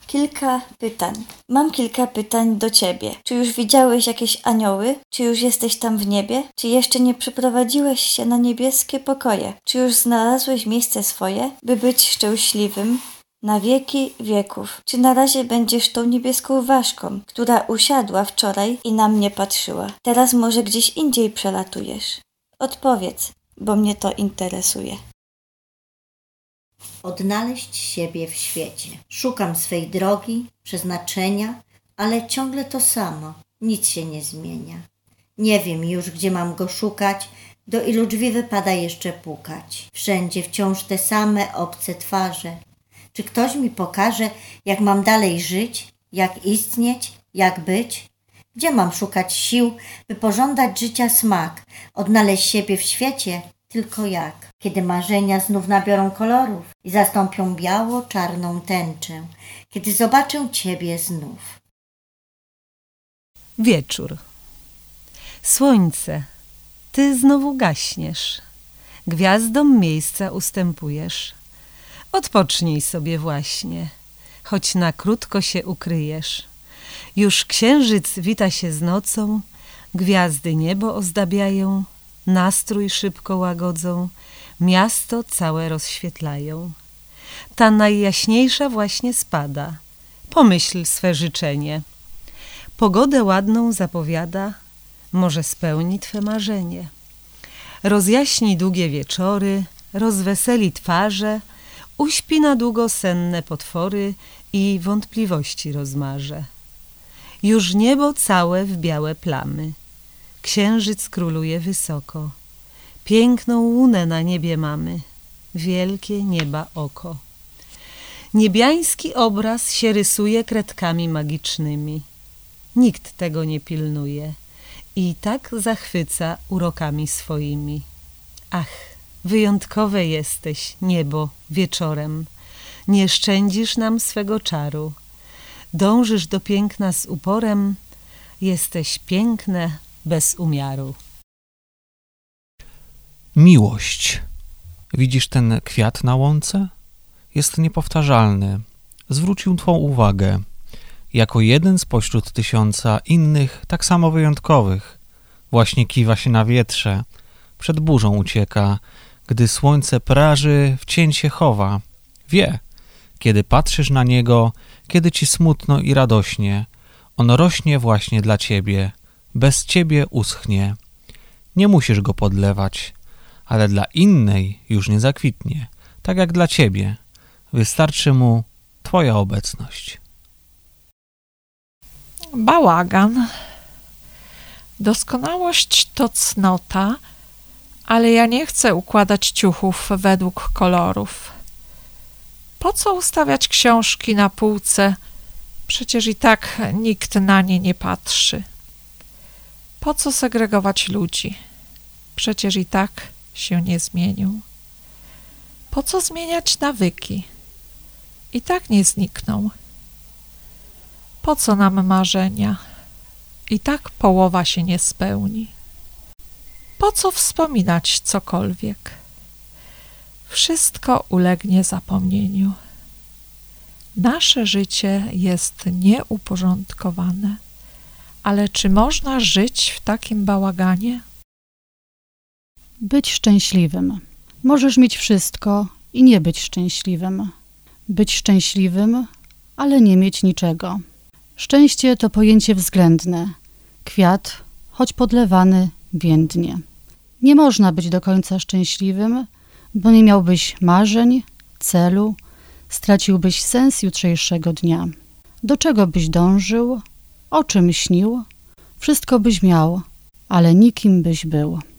Kilka pytań. Mam kilka pytań do ciebie. Czy już widziałeś jakieś anioły? Czy już jesteś tam w niebie? Czy jeszcze nie przeprowadziłeś się na niebieskie pokoje? Czy już znalazłeś miejsce swoje, by być szczęśliwym na wieki wieków? Czy na razie będziesz tą niebieską ważką, która usiadła wczoraj i na mnie patrzyła? Teraz może gdzieś indziej przelatujesz? Odpowiedz, bo mnie to interesuje. Odnaleźć siebie w świecie. Szukam swej drogi, przeznaczenia, ale ciągle to samo, nic się nie zmienia. Nie wiem już, gdzie mam go szukać, do ilu drzwi wypada jeszcze pukać. Wszędzie wciąż te same obce twarze. Czy ktoś mi pokaże, jak mam dalej żyć, jak istnieć, jak być? Gdzie mam szukać sił, by pożądać życia smak, odnaleźć siebie w świecie? Tylko jak? Kiedy marzenia znów nabiorą kolorów i zastąpią biało-czarną tęczę, kiedy zobaczę Ciebie znów. Wieczór. Słońce, ty znowu gaśniesz, gwiazdom miejsca ustępujesz. Odpocznij sobie właśnie, choć na krótko się ukryjesz. Już księżyc wita się z nocą, gwiazdy niebo ozdabiają, nastrój szybko łagodzą, miasto całe rozświetlają. Ta najjaśniejsza właśnie spada, pomyśl swe życzenie. Pogodę ładną zapowiada, może spełni twe marzenie. Rozjaśni długie wieczory, rozweseli twarze, uśpi na długo senne potwory i wątpliwości rozmarze. Już niebo całe w białe plamy, księżyc króluje wysoko. Piękną łunę na niebie mamy, wielkie nieba oko. Niebiański obraz się rysuje kredkami magicznymi. Nikt tego nie pilnuje i tak zachwyca urokami swoimi. Ach, wyjątkowe jesteś, niebo, wieczorem. Nie szczędzisz nam swego czaru. Dążysz do piękna z uporem. Jesteś piękne bez umiaru. Miłość. Widzisz ten kwiat na łące? Jest niepowtarzalny. Zwrócił twą uwagę. Jako jeden spośród tysiąca innych, tak samo wyjątkowych. Właśnie kiwa się na wietrze. Przed burzą ucieka. Gdy słońce praży, w cień się chowa. Wie, kiedy patrzysz na niego, kiedy ci smutno i radośnie. On rośnie właśnie dla ciebie. Bez ciebie uschnie. Nie musisz go podlewać, ale dla innej już nie zakwitnie, tak jak dla ciebie. Wystarczy mu twoja obecność. Bałagan. Doskonałość to cnota, ale ja nie chcę układać ciuchów według kolorów. Po co ustawiać książki na półce? Przecież i tak nikt na nie nie patrzy. Po co segregować ludzi? Przecież i tak się nie zmienią. Po co zmieniać nawyki? I tak nie znikną. Po co nam marzenia? I tak połowa się nie spełni. Po co wspominać cokolwiek? Wszystko ulegnie zapomnieniu. Nasze życie jest nieuporządkowane, ale czy można żyć w takim bałaganie? Być szczęśliwym. Możesz mieć wszystko i nie być szczęśliwym. Być szczęśliwym, ale nie mieć niczego. Szczęście to pojęcie względne. Kwiat, choć podlewany, więdnie. Nie można być do końca szczęśliwym, bo nie miałbyś marzeń, celu, straciłbyś sens jutrzejszego dnia. Do czego byś dążył, o czym śnił, wszystko byś miał, ale nikim byś był.